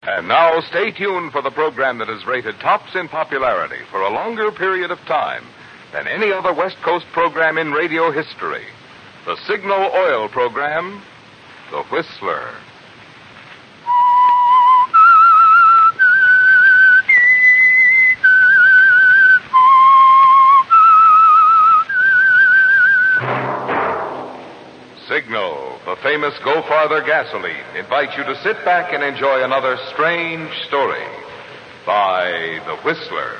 And now, stay tuned for the program that is rated tops in popularity for a longer period of time than any other West Coast program in radio history. The Signal Oil program, The Whistler. Signal, the famous Go Farther gasoline, invites you to sit back and enjoy another strange story by The Whistler.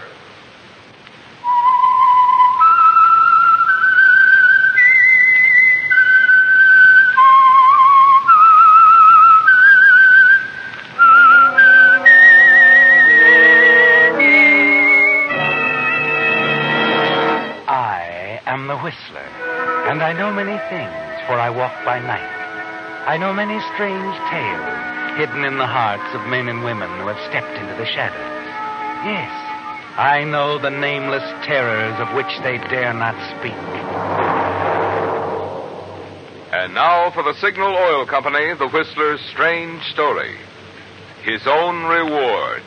I am The Whistler, and I know many things. For I walk by night. I know many strange tales hidden in the hearts of men and women who have stepped into the shadows. Yes, I know the nameless terrors of which they dare not speak. And now for the Signal Oil Company, The Whistler's strange story. His own reward.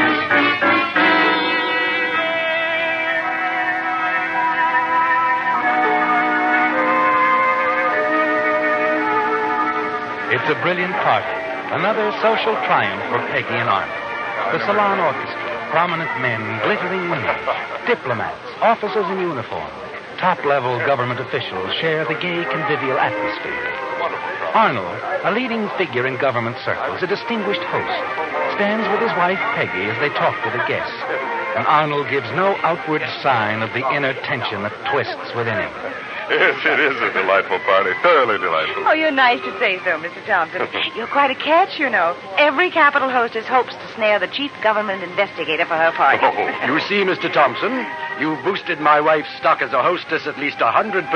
It's a brilliant party, another social triumph for Peggy and Arnold. The salon orchestra, prominent men, glittering women, diplomats, officers in uniform, top-level government officials share the gay, convivial atmosphere. Arnold, a leading figure in government circles, a distinguished host, stands with his wife Peggy as they talk to the guests, and Arnold gives no outward sign of the inner tension that twists within him. Yes, it is a delightful party. Thoroughly delightful. Oh, you're nice to say so, Mr. Thompson. You're quite a catch, you know. Every capital hostess hopes to snare the chief government investigator for her party. Oh, you see, Mr. Thompson, you've boosted my wife's stock as a hostess at least 100%.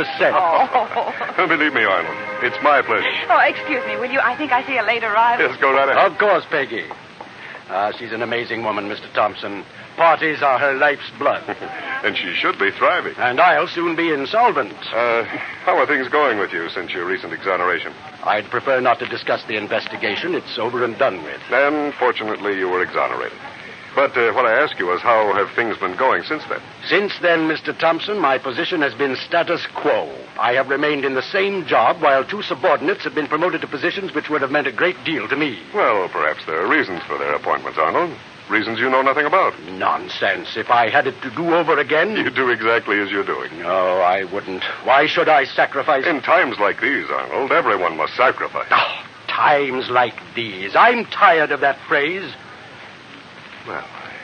Oh. Believe me, Arnold, it's my pleasure. Oh, excuse me, will you? I think I see a late arrival. Yes, go right ahead. Of course, Peggy. She's an amazing woman, Mr. Thompson. Parties are her life's blood. And she should be thriving. And I'll soon be insolvent. How are things going with you since your recent exoneration? I'd prefer not to discuss the investigation. It's over and done with. And fortunately, you were exonerated. But what I ask you is, how have things been going since then? Since then, Mr. Thompson, my position has been status quo. I have remained in the same job while two subordinates have been promoted to positions which would have meant a great deal to me. Well, perhaps there are reasons for their appointments, Arnold. Reasons you know nothing about. Nonsense. If I had it to do over again... You'd do exactly as you're doing. No, I wouldn't. Why should I sacrifice... In times like these, Arnold, everyone must sacrifice. Oh, times like these. I'm tired of that phrase. Well,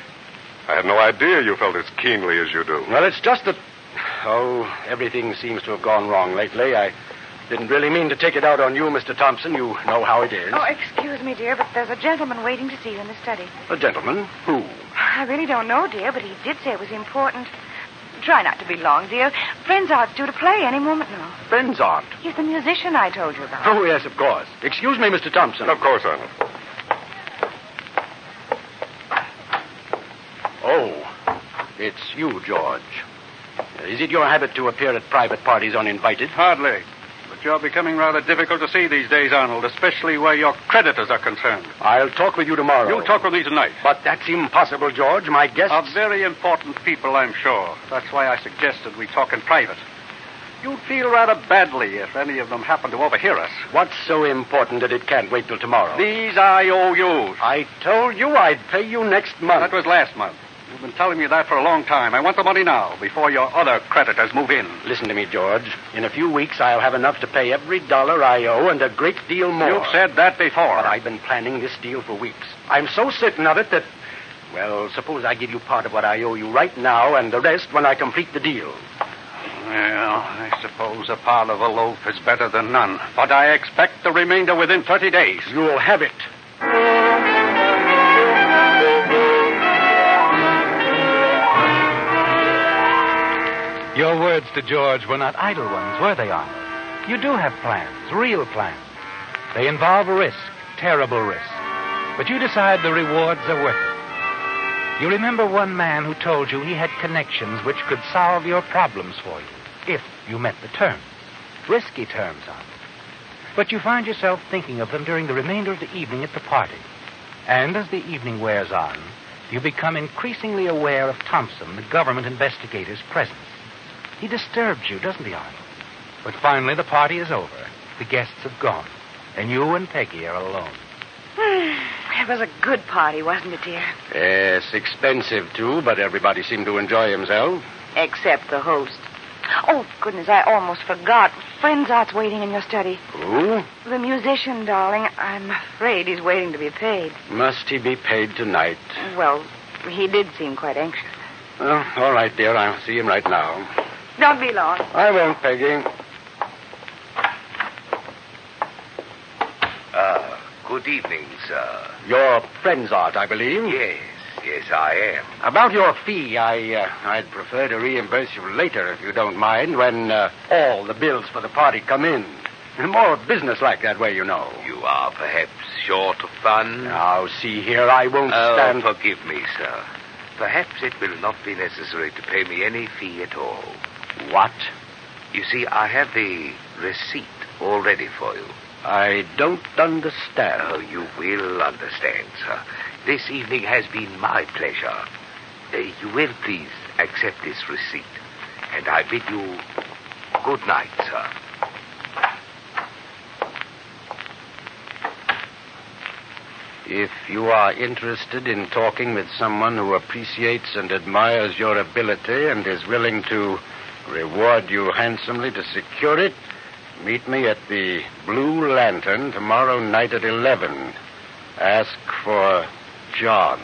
I had no idea you felt as keenly as you do. Well, it's just that... Oh, everything seems to have gone wrong lately. I didn't really mean to take it out on you, Mr. Thompson. You know how it is. Oh, excuse me, dear, but there's a gentleman waiting to see you in the study. A gentleman? Who? I really don't know, dear, but he did say it was important. Try not to be long, dear. Frenzart's due to play any moment now. Frenzart? He's the musician I told you about. Oh, yes, of course. Excuse me, Mr. Thompson. Of course, Arnold. Oh, it's you, George. Is it your habit to appear at private parties uninvited? Hardly. But you're becoming rather difficult to see these days, Arnold, especially where your creditors are concerned. I'll talk with you tomorrow. You'll talk with me tonight. But that's impossible, George. My guests... Are very important people, I'm sure. That's why I suggested we talk in private. You'd feel rather badly if any of them happened to overhear us. What's so important that it can't wait till tomorrow? These IOUs. I told you I'd pay you next month. That was last month. You've been telling me that for a long time. I want the money now, before your other creditors move in. Listen to me, George. In a few weeks, I'll have enough to pay every dollar I owe and a great deal more. You've said that before. But I've been planning this deal for weeks. I'm so certain of it that... Well, suppose I give you part of what I owe you right now and the rest when I complete the deal. Well, I suppose a part of a loaf is better than none. But I expect the remainder within 30 days. You'll have it. Your words to George were not idle ones, were they, Arnold? You do have plans, real plans. They involve risk, terrible risk. But you decide the rewards are worth it. You remember one man who told you he had connections which could solve your problems for you, if you met the terms. Risky terms, Arnold. But you find yourself thinking of them during the remainder of the evening at the party. And as the evening wears on, you become increasingly aware of Thompson, the government investigator's presence. He disturbs you, doesn't he, Arnold? But finally, the party is over. The guests have gone, and you and Peggy are alone. It was a good party, wasn't it, dear? Yes, expensive, too, but everybody seemed to enjoy himself. Except the host. Oh, goodness, I almost forgot. Frenzart's waiting in your study. Who? The musician, darling. I'm afraid he's waiting to be paid. Must he be paid tonight? Well, he did seem quite anxious. Well, all right, dear. I'll see him right now. Don't be long. I won't, Peggy. Good evening, sir. Your Frenzart, I believe? Yes, I am. About your fee, I'd prefer to reimburse you later, if you don't mind, when all the bills for the party come in. More business-like that way, you know. You are perhaps short of funds? Now, see here, I won't stand... Oh, forgive me, sir. Perhaps it will not be necessary to pay me any fee at all. What? You see, I have the receipt all ready for you. I don't understand. Oh, you will understand, sir. This evening has been my pleasure. You will please accept this receipt. And I bid you good night, sir. If you are interested in talking with someone who appreciates and admires your ability and is willing to reward you handsomely to secure it, meet me at the Blue Lantern tomorrow night at 11. Ask for John.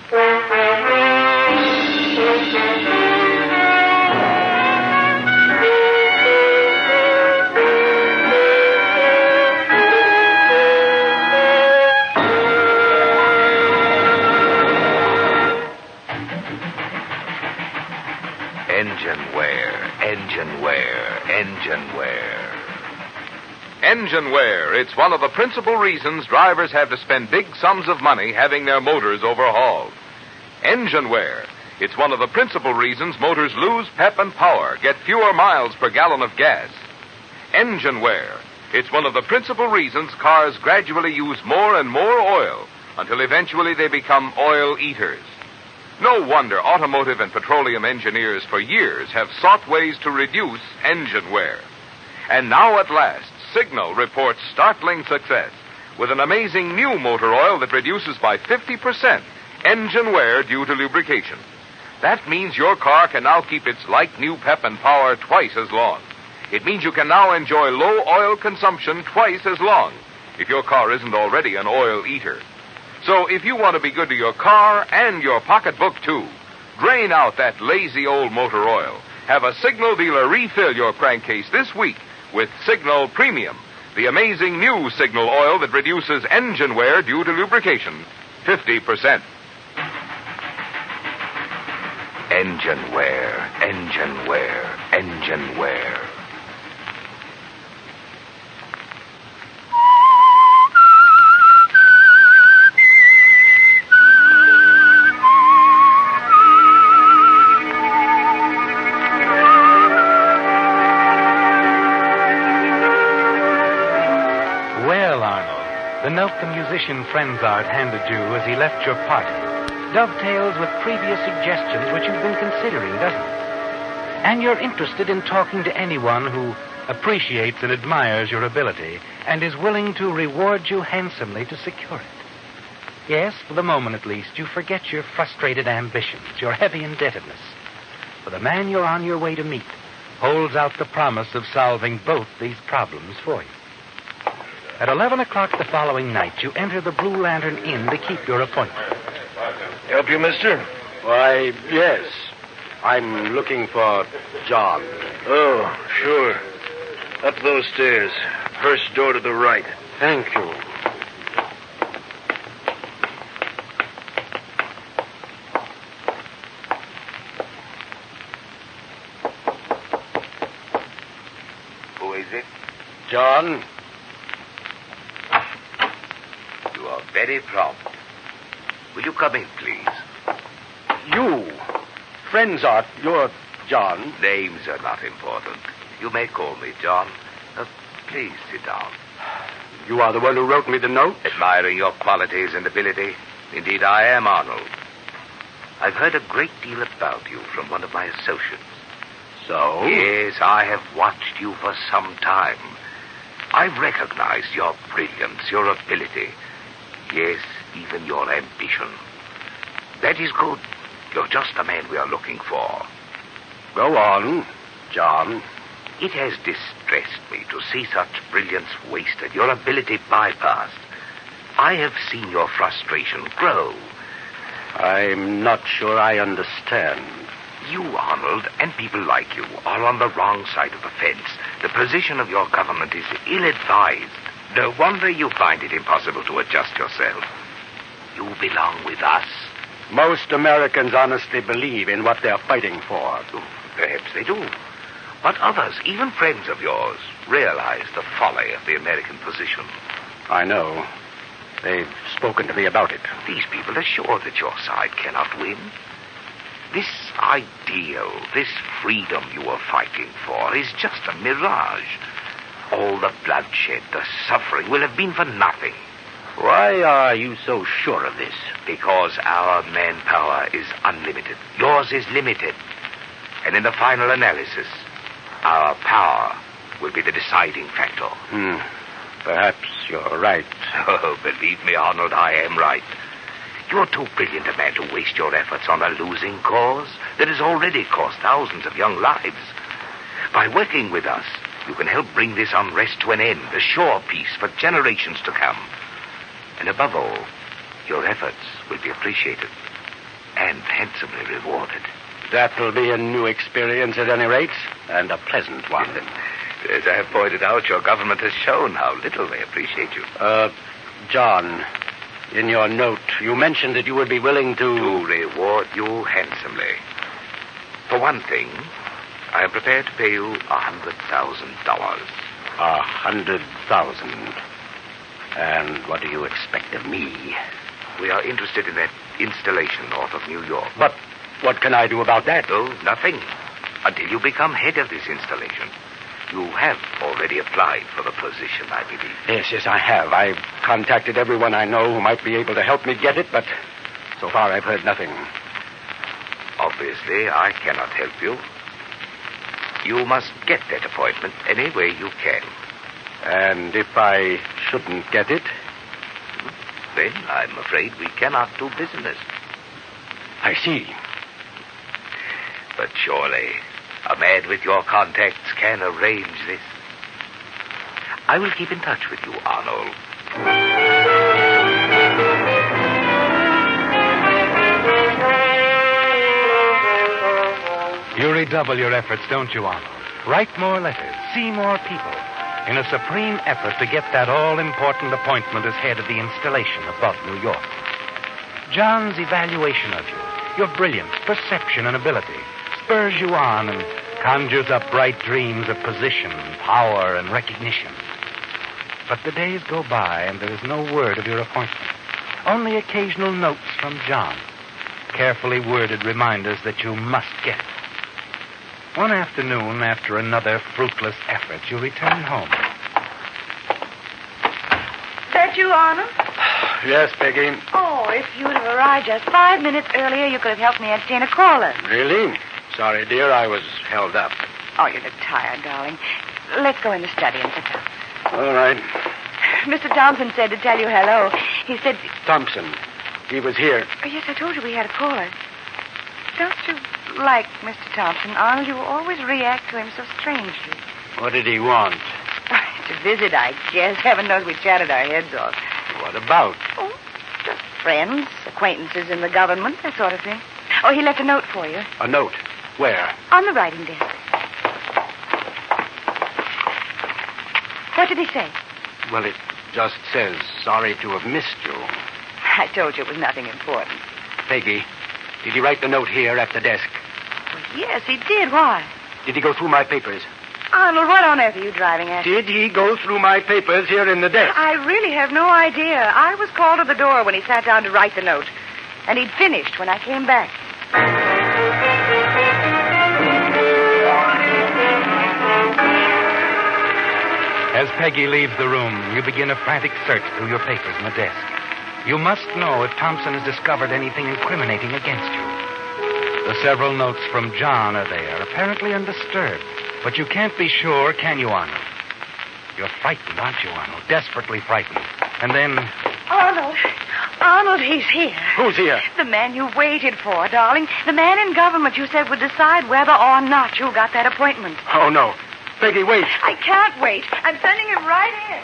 Engineware. Engine wear. It's one of the principal reasons drivers have to spend big sums of money having their motors overhauled. Engine wear. It's one of the principal reasons motors lose pep and power, get fewer miles per gallon of gas. Engine wear. It's one of the principal reasons cars gradually use more and more oil until eventually they become oil eaters. No wonder automotive and petroleum engineers for years have sought ways to reduce engine wear. And now at last, Signal reports startling success with an amazing new motor oil that reduces by 50% engine wear due to lubrication. That means your car can now keep its like new pep and power twice as long. It means you can now enjoy low oil consumption twice as long if your car isn't already an oil eater. So if you want to be good to your car and your pocketbook too, drain out that lazy old motor oil. Have a Signal dealer refill your crankcase this week with Signal Premium, the amazing new Signal oil that reduces engine wear due to lubrication 50%. Engine wear. Well, Arnold, the note the musician Frenzart handed you as he left your party dovetails with previous suggestions which you've been considering, doesn't it? And you're interested in talking to anyone who appreciates and admires your ability and is willing to reward you handsomely to secure it. Yes, for the moment at least, you forget your frustrated ambitions, your heavy indebtedness. For the man you're on your way to meet holds out the promise of solving both these problems for you. At 11 o'clock the following night, you enter the Blue Lantern Inn to keep your appointment. Help you, mister? Why, yes. I'm looking for John. Oh, sure. Up those stairs. First door to the right. Thank you. Who is it? John? You are very prompt. Will you come in, please? You? Frenzart, you're John. Names are not important. You may call me John. Please sit down. You are the one who wrote me the note? Admiring your qualities and ability, Indeed, I am, Arnold. I've heard a great deal about you from one of my associates. So? Yes, I have watched you for some time. I've recognized your brilliance, your ability. Yes, even your ambition. That is good. You're just the man we are looking for. Go on, John. It has distressed me to see such brilliance wasted, your ability bypassed. I have seen your frustration grow. I'm not sure I understand. You, Arnold, and people like you are on the wrong side of the fence. The position of your government is ill-advised. No wonder you find it impossible to adjust yourself. You belong with us. Most Americans honestly believe in what they're fighting for. Perhaps they do. But others, even friends of yours, realize the folly of the American position. I know. They've spoken to me about it. These people are sure that your side cannot win. This ideal, this freedom you are fighting for is just a mirage. All the bloodshed, the suffering will have been for nothing. Why are you so sure of this? Because our manpower is unlimited. Yours is limited. And in the final analysis, our power will be the deciding factor. Perhaps you're right. Oh, believe me, Arnold, I am right. You're too brilliant a man to waste your efforts on a losing cause that has already cost thousands of young lives. By working with us, you can help bring this unrest to an end, assure peace for generations to come. And above all, your efforts will be appreciated and handsomely rewarded. That'll be a new experience at any rate, and a pleasant one. As I have pointed out, your government has shown how little they appreciate you. John, in your note, you mentioned that you would be willing to reward you handsomely. For one thing, I am prepared to pay you $100,000. $100,000. And what do you expect of me? We are interested in that installation north of New York. But what can I do about that? Oh, nothing. Until you become head of this installation. You have already applied for the position, I believe. Yes, I have. I've contacted everyone I know who might be able to help me get it, but so far I've heard nothing. Obviously, I cannot help you. You must get that appointment any way you can. And if I shouldn't get it? Then I'm afraid we cannot do business. I see. But surely, a man with your contacts can arrange this. I will keep in touch with you, Arnold. You redouble your efforts, don't you, Arnold? Write more letters, see more people, in a supreme effort to get that all-important appointment as head of the installation above New York. John's evaluation of you, your brilliance, perception, and ability, spurs you on and conjures up bright dreams of position, power, and recognition. But the days go by, and there is no word of your appointment. Only occasional notes from John. Carefully worded reminders that you must get it. One afternoon, after another fruitless effort, you return home. That you, Arnold? Yes, Peggy. Oh, if you'd have arrived just 5 minutes earlier, you could have helped me entertain a caller. Really? Sorry, dear, I was held up. Oh, you look tired, darling. Let's go in the study and sit down. All right. Mr. Thompson said to tell you hello. He said... Thompson. He was here. Oh, yes, I told you we had a caller. Don't you like Mr. Thompson, Arnold? You always react to him so strangely. What did he want? It's a visit, I guess. Heaven knows we chatted our heads off. What about? Oh, just friends, acquaintances in the government, that sort of thing. Oh, he left a note for you. A note? Where? On the writing desk. What did he say? Well, it just says, sorry to have missed you. I told you it was nothing important. Peggy, did he write the note here at the desk? Well, yes, he did. Why? Did he go through my papers? Arnold, what on earth are you driving at? Did he go through my papers here in the desk? I really have no idea. I was called to the door when he sat down to write the note. And he'd finished when I came back. As Peggy leaves the room, you begin a frantic search through your papers in the desk. You must know if Thompson has discovered anything incriminating against you. The several notes from John are there, apparently undisturbed. But you can't be sure, can you, Arnold? You're frightened, aren't you, Arnold? Desperately frightened. And then... Arnold, he's here. Who's here? The man you waited for, darling. The man in government you said would decide whether or not you got that appointment. Oh, no. Peggy, wait. I can't wait. I'm sending him right in.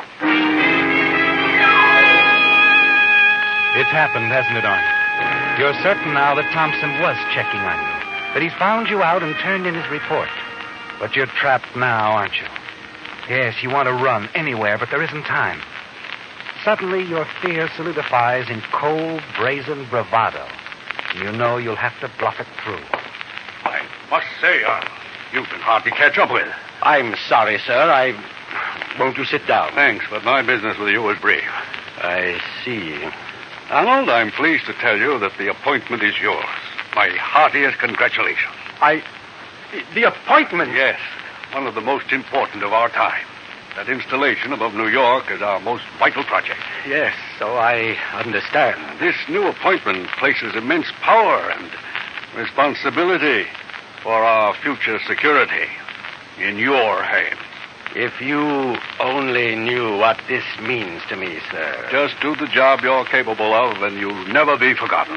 It's happened, hasn't it, Arnold? You're certain now that Thompson was checking on you, that he's found you out and turned in his report. But you're trapped now, aren't you? Yes, you want to run anywhere, but there isn't time. Suddenly, your fear solidifies in cold, brazen bravado. You know you'll have to bluff it through. I must say, Arnold, you can hardly catch up with. I'm sorry, sir. Won't you sit down? Thanks, but my business with you is brief. I see. Arnold, I'm pleased to tell you that the appointment is yours. My heartiest congratulations. The appointment? Yes, one of the most important of our time. That installation above New York is our most vital project. Yes, so I understand. This new appointment places immense power and responsibility for our future security in your hands. If you only knew what this means to me, sir. Just do the job you're capable of, and you'll never be forgotten.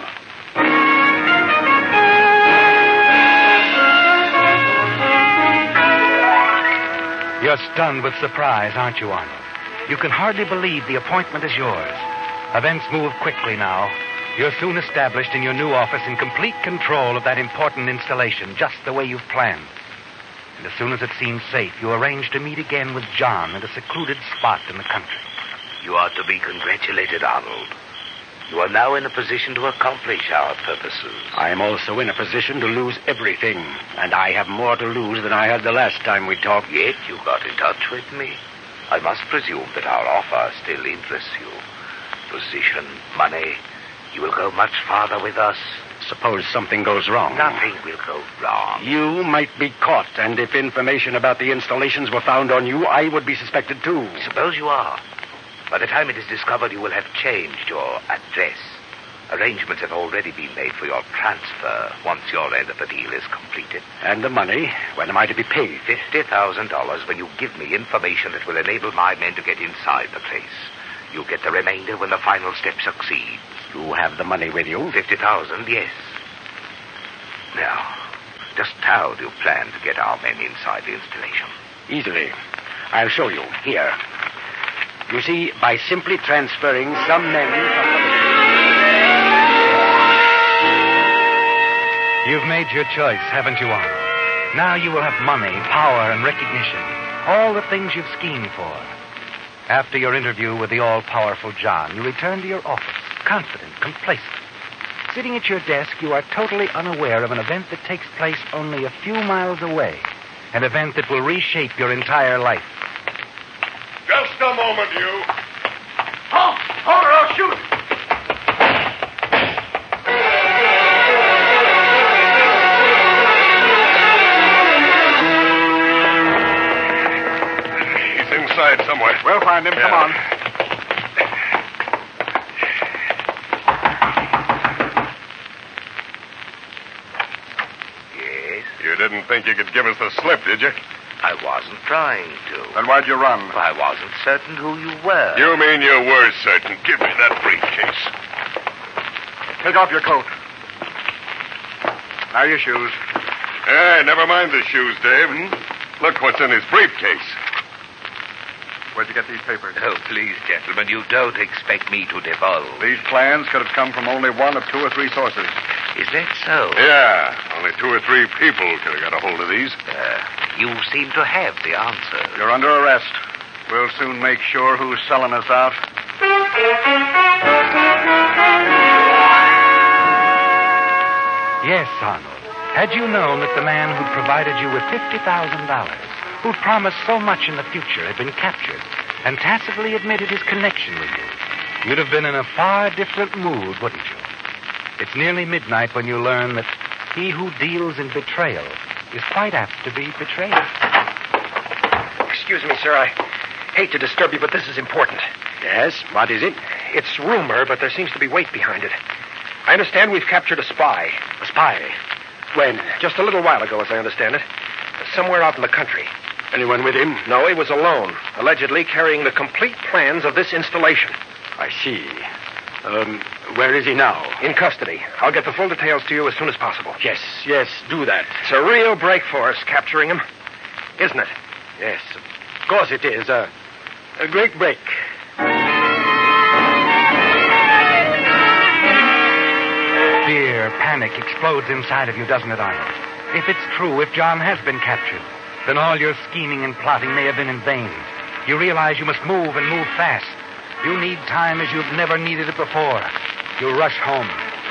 You're stunned with surprise, aren't you, Arnold? You can hardly believe the appointment is yours. Events move quickly now. You're soon established in your new office in complete control of that important installation, just the way you've planned. And as soon as it seems safe, you arrange to meet again with John at a secluded spot in the country. You are to be congratulated, Arnold. You are now in a position to accomplish our purposes. I am also in a position to lose everything, and I have more to lose than I had the last time we talked. Yet you got in touch with me. I must presume that our offer still interests you. Position, money. You will go much farther with us. Suppose something goes wrong. Nothing will go wrong. You might be caught, and if information about the installations were found on you, I would be suspected too. Suppose you are. By the time it is discovered, you will have changed your address. Arrangements have already been made for your transfer once your end of the deal is completed. And the money? When am I to be paid? $50,000 when you give me information that will enable my men to get inside the place. You get the remainder when the final step succeeds. You have the money with you? $50,000, yes. Now, just how do you plan to get our men inside the installation? Easily. I'll show you. Here. You see, by simply transferring some men from You've made your choice, haven't you, Arnold? Now you will have money, power, and recognition. All the things you've schemed for. After your interview with the all-powerful John, you return to your office, confident, complacent. Sitting at your desk, you are totally unaware of an event that takes place only a few miles away. An event that will reshape your entire life. Just a moment, you. Hold her, I'll shoot. He's inside somewhere. We'll find him. Come on. Yes? You didn't think you could give us the slip, did you? I wasn't trying to. Then why'd you run? I wasn't certain who you were. You mean you were certain. Give me that briefcase. Take off your coat. Now your shoes. Hey, never mind the shoes, Dave. Look what's in his briefcase. Where'd you get these papers? Oh, please, gentlemen, you don't expect me to divulge. These plans could have come from only one of 2 or 3 sources. Is that so? Yeah, only 2 or 3 people could have got a hold of these. You seem to have the answer. You're under arrest. We'll soon make sure who's selling us out. Yes, Arnold. Had you known that the man who'd provided you with $50,000, who'd promised so much in the future, had been captured and tacitly admitted his connection with you, you'd have been in a far different mood, wouldn't you? It's nearly midnight when you learn that he who deals in betrayal is quite apt to be betrayed. Excuse me, sir. I hate to disturb you, but this is important. Yes, what is it? It's rumor, but there seems to be weight behind it. I understand we've captured a spy. A spy? When? Just a little while ago, as I understand it. Somewhere out in the country. Anyone with him? No, he was alone, allegedly carrying the complete plans of this installation. I see. Where is he now? In custody. I'll get the full details to you as soon as possible. Yes, do that. It's a real break for us, capturing him. Isn't it? Yes, of course it is. A great break. Fear, panic explodes inside of you, doesn't it, Arnold? If it's true, if John has been captured, then all your scheming and plotting may have been in vain. You realize you must move and move fast. You need time as you've never needed it before. You rush home.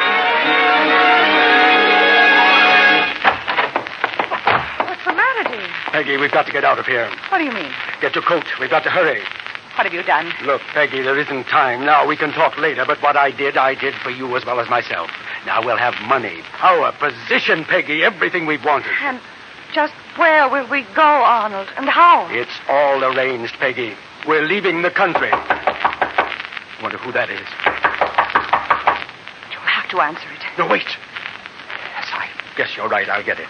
What's the matter, Dean? Peggy, we've got to get out of here. What do you mean? Get your coat. We've got to hurry. What have you done? Look, Peggy, there isn't time now. We can talk later, but what I did for you as well as myself. Now we'll have money, power, position, Peggy, everything we've wanted. And just where will we go, Arnold? And how? It's all arranged, Peggy. We're leaving the country. Wonder who that is. You'll have to answer it. No, wait. Yes, I guess you're right. I'll get it.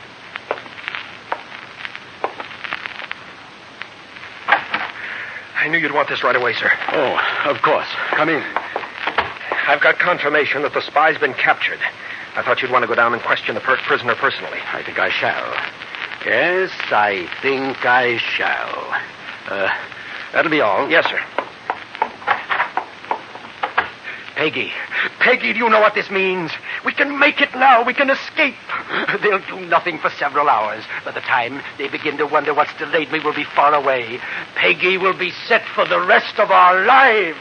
I knew you'd want this right away, sir. Oh, of course. Come in. I've got confirmation that the spy's been captured. I thought you'd want to go down and question the prisoner personally. I think I shall. Yes, I think I shall. That'll be all. Yes, sir. Peggy, do you know what this means? We can make it now. We can escape. They'll do nothing for several hours. By the time they begin to wonder what's delayed me, we'll be far away. Peggy will be set for the rest of our lives.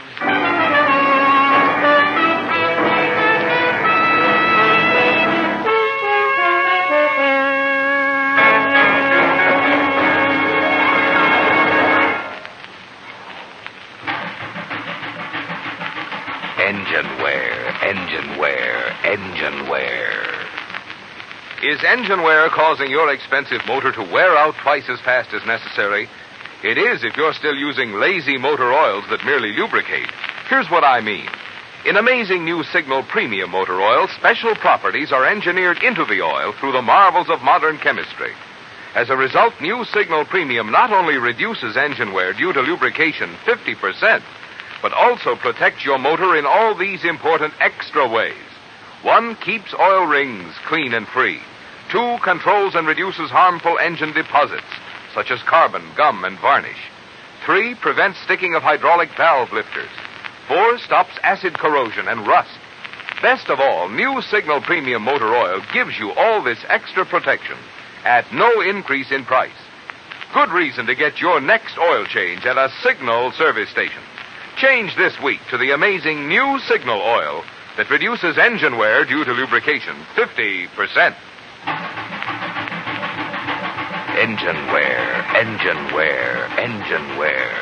Engine wear. Is engine wear causing your expensive motor to wear out twice as fast as necessary? It is if you're still using lazy motor oils that merely lubricate. Here's what I mean. In amazing new Signal Premium Motor Oil, special properties are engineered into the oil through the marvels of modern chemistry. As a result, new Signal Premium not only reduces engine wear due to lubrication 50%, but also protects your motor in all these important extra ways. 1, keeps oil rings clean and free. 2, controls and reduces harmful engine deposits, such as carbon, gum, and varnish. 3, prevents sticking of hydraulic valve lifters. 4, stops acid corrosion and rust. Best of all, new Signal Premium Motor Oil gives you all this extra protection at no increase in price. Good reason to get your next oil change at a Signal service station. Change this week to the amazing new Signal Oil that reduces engine wear due to lubrication 50%. Engine wear, engine wear, engine wear.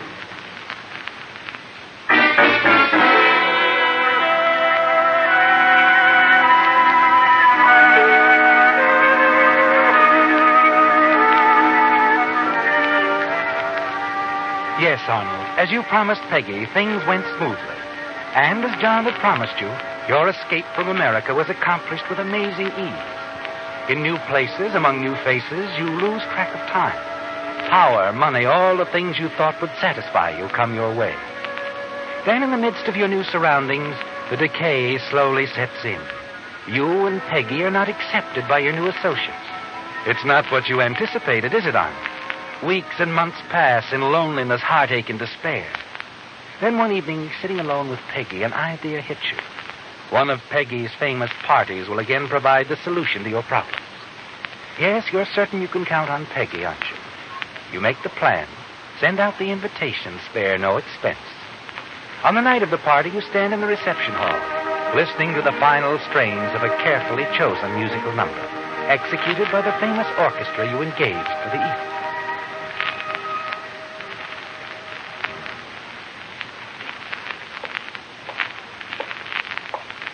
Yes, Arnold. As you promised Peggy, things went smoothly. And as John had promised you, your escape from America was accomplished with amazing ease. In new places, among new faces, you lose track of time. Power, money, all the things you thought would satisfy you come your way. Then in the midst of your new surroundings, the decay slowly sets in. You and Peggy are not accepted by your new associates. It's not what you anticipated, is it, Arnold? Weeks and months pass in loneliness, heartache, and despair. Then one evening, sitting alone with Peggy, an idea hits you. One of Peggy's famous parties will again provide the solution to your problems. Yes, you're certain you can count on Peggy, aren't you? You make the plan, send out the invitation, spare no expense. On the night of the party, you stand in the reception hall, listening to the final strains of a carefully chosen musical number, executed by the famous orchestra you engaged for the evening.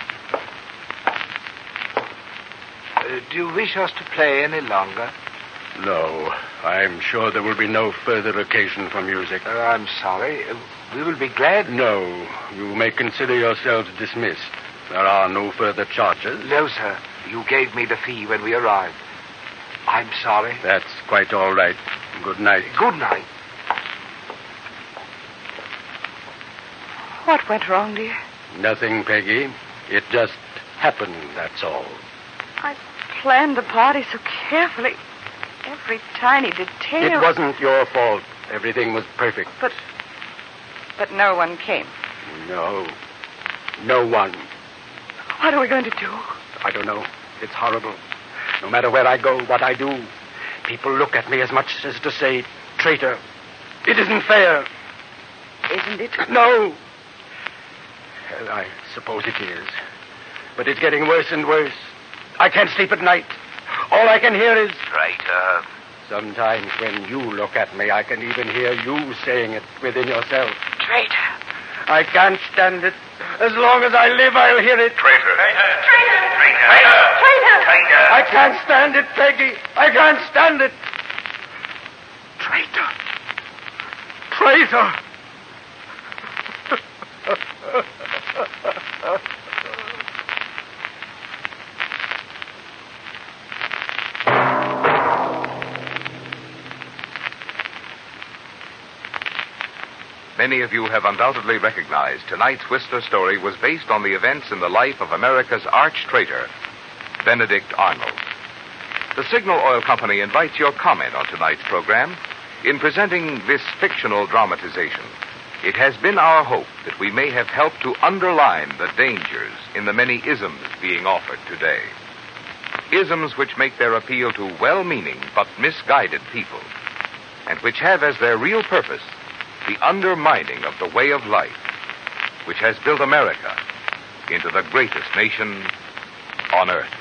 Do you wish us to play any longer? No, I'm sure there will be no further occasion for music. I'm sorry. We will be glad. No, you may consider yourselves dismissed. There are no further charges. No, sir. You gave me the fee when we arrived. I'm sorry. That's quite all right. Good night. Good night. What went wrong, dear? Nothing, Peggy. It just happened, that's all. I planned the party so carefully. Every tiny detail. It wasn't your fault. Everything was perfect. But no one came. No. No one. What are we going to do? I don't know. It's horrible. No matter where I go, what I do, people look at me as much as to say, traitor. It isn't fair. Isn't it? No. Well, I suppose it is. But it's getting worse and worse. I can't sleep at night. All I can hear is... Traitor. Sometimes when you look at me, I can even hear you saying it within yourself. Traitor. I can't stand it. As long as I live, I'll hear it. Traitor. Traitor. Traitor. Traitor. Traitor. I can't stand it, Peggy. I can't stand it. Traitor. Traitor. Many of you have undoubtedly recognized tonight's Whistler story was based on the events in the life of America's arch-traitor, Benedict Arnold. The Signal Oil Company invites your comment on tonight's program. In presenting this fictional dramatization, it has been our hope that we may have helped to underline the dangers in the many isms being offered today. Isms which make their appeal to well-meaning but misguided people, and which have as their real purpose the undermining of the way of life which has built America into the greatest nation on earth.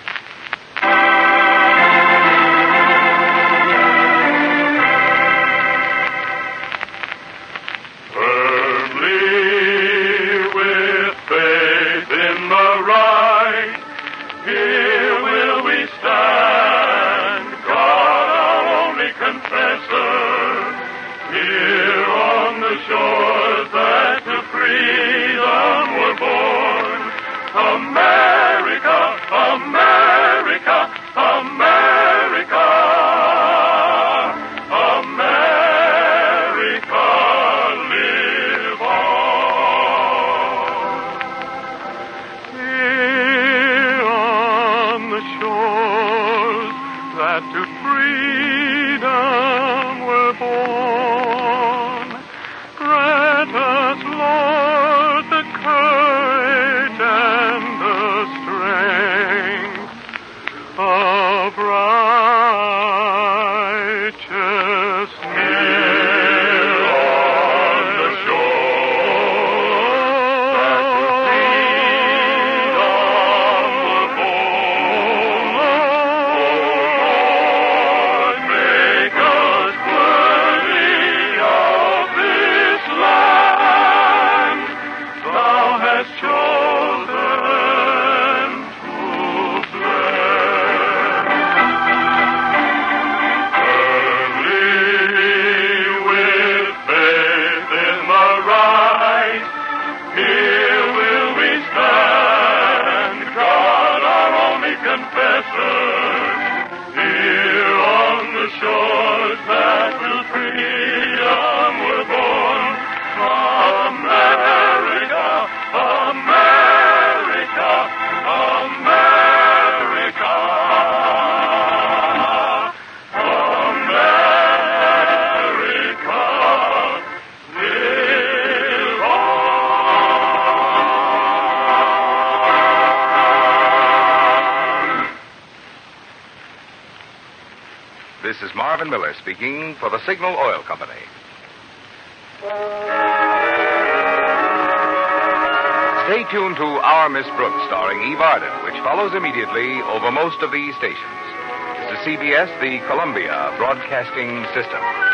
This is Marvin Miller speaking for the Signal Oil Company. Stay tuned to Our Miss Brooks, starring Eve Arden, which follows immediately over most of these stations. This is CBS, the Columbia Broadcasting System.